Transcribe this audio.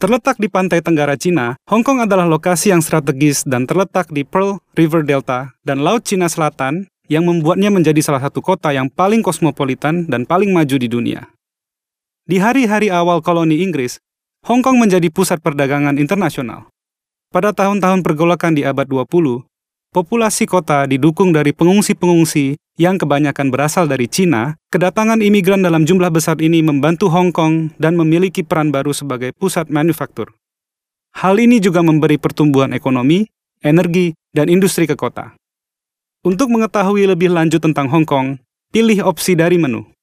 Terletak di pantai tenggara Cina, Hong Kong adalah lokasi yang strategis dan terletak di Pearl River Delta dan Laut Cina Selatan yang membuatnya menjadi salah satu kota yang paling kosmopolitan dan paling maju di dunia. Di hari-hari awal koloni Inggris, Hong Kong menjadi pusat perdagangan internasional. Pada tahun-tahun pergolakan di abad 20, populasi kota didukung dari pengungsi-pengungsi yang kebanyakan berasal dari Cina. Kedatangan imigran dalam jumlah besar ini membantu Hong Kong dan memiliki peran baru sebagai pusat manufaktur. Hal ini juga memberi pertumbuhan ekonomi, energi, dan industri ke kota. Untuk mengetahui lebih lanjut tentang Hong Kong, pilih opsi dari menu.